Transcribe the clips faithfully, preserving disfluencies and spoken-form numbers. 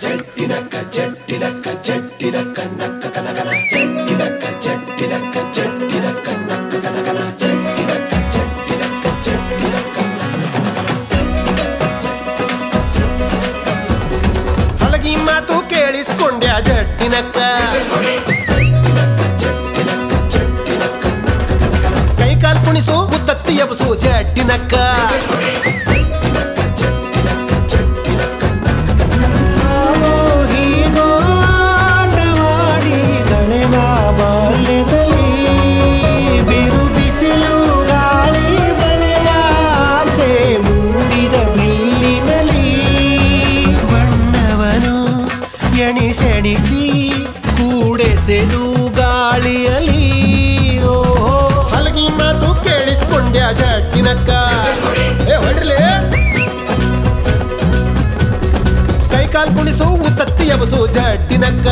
ಜಟ್ಟಿನಕ್ಕ ಜಟ್ಟಿನಕ್ಕ ಜಟ್ಟಿನಕ್ಕ ನಕ್ಕ ಕನಕನ ಜಟ್ಟಿನಕ್ಕ ಜಟ್ಟಿನಕ್ಕ ಜಟ್ಟಿನಕ್ಕ ನಕ್ಕ ಕನಕನ ಜಟ್ಟಿನಕ್ಕ ಜಟ್ಟಿನಕ್ಕ ಜಟ್ಟಿನಕ್ಕ ಹಲಗಿ ಮಾತು ಕೇಳಿಸ್ಕೊಂಡ್ಯಾ ಜಟ್ಟಿನಕ್ಕ ಕೈ ಕಾಲ್ ಕುಣಿಸು ಉತ್ತತ್ತಿ ಎಬಸು ಜಟ್ಟಿನಕ್ಕ ಎಣಿಸೆಣಿಸಿ ಕೂಡೆಸೆದು ಗಾಳಿಯಲಿ ಓ ಹಲಗಿ ಮಾತು ಕೇಳಿಸ್ಕೊಂಡ್ಯಾ ಜಟ್ಟಿನಕ್ಕ ಏ ಹೊಡ್ರಲೇ ಕೈ ಕಾಲ್ ಕುಣಿಸು ಉತ್ತತ್ತಿ ಎಬಸು ಜಟ್ಟಿನಕ್ಕ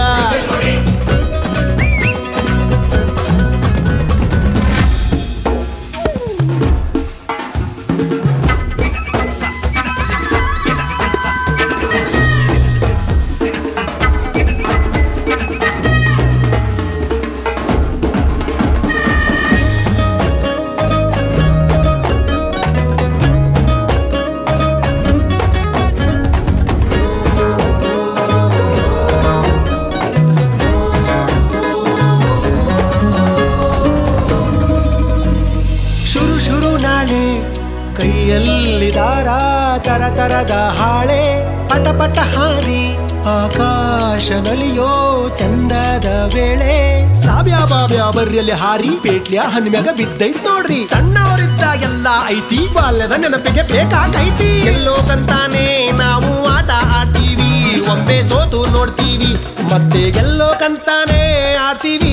ಕೈಯಲ್ಲಿ ದಾರ ತರ ತರದ ಹಾಳೆ ಪಟ ಪಟ ಹಾರಿ ಆಕಾಶ ನಲಿಯೋ ಚಂದದ ವೇಳೆ ಸಾಬ್ಯಾ ಬಾಬ್ಯಾ ಬರ್ರಿಯಲ್ಲಿ ಹಾರಿ ಪೇಟ್ಲಿಯ ಹನ್ಮ್ಯಾಗ ಬಿದ್ದೈತ್ ನೋಡ್ರಿ ಸಣ್ಣವರಿದ್ದಾಗೆಲ್ಲ ಐತಿ ಬಾಲ್ಯದ ನೆನಪಿಗೆ ಬೇಕಾಗೈತಿ ಎಲ್ಲೋ ಕಂತಾನೆ ನಾವು ಆಟ ಆಡ್ತೀವಿ ಒಮ್ಮೆ ಸೋತು ನೋಡ್ತೀವಿ ಮತ್ತೆ ಗೆಲ್ಲೋ ಕಂತಾನೆ ಆಡ್ತೀವಿ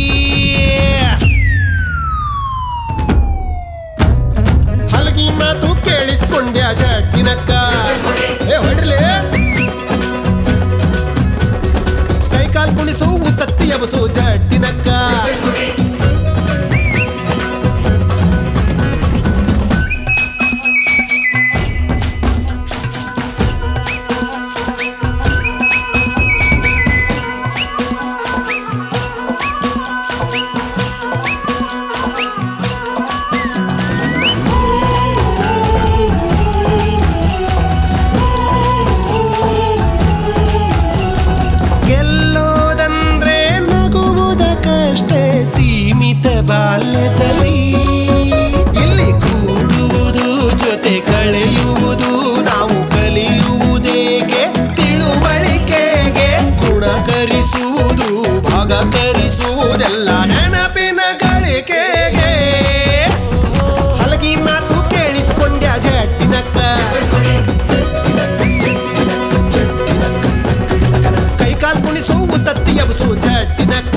ಹಲಗಿ ಮಾತು ಕೇಳಿಸ್ಕೊಂಡ್ಯಾ ಜಟ್ಟಿನಕ್ಕ ಏ ಹೊಡ್ರಲೇ ಕೈ ಕಾಲ್ ಕುಣಿಸು ಉತ್ತತ್ತಿ ಎಬಸು ಜಟ್ಟಿನಕ್ಕ ಬಾಲ್ಯದಲ್ಲಿ ಇಲ್ಲಿ ಕೂಡುವುದು ಜೊತೆ ಕಳೆಯುವುದು ನಾವು ಕಲಿಯುವುದೇಗೆ ತಿಳುವಳಿಕೆಗೆ ಗುಣಕರಿಸುವುದು ಭಾಗಕರಿಸುವುದೆಲ್ಲ ನೆನಪಿನ ಗಳಿಕೆಗೆ ಹಲಗಿ ಮಾತು ಕೇಳಿಸ್ಕೊಂಡ್ಯಾ ಜಟ್ಟಿನಕ್ಕ ಕೈ ಕಾಲ್ ಕುಣಿಸು ಉತ್ತತ್ತಿ ಎಬಸು ಜಟ್ಟಿನಕ್ಕ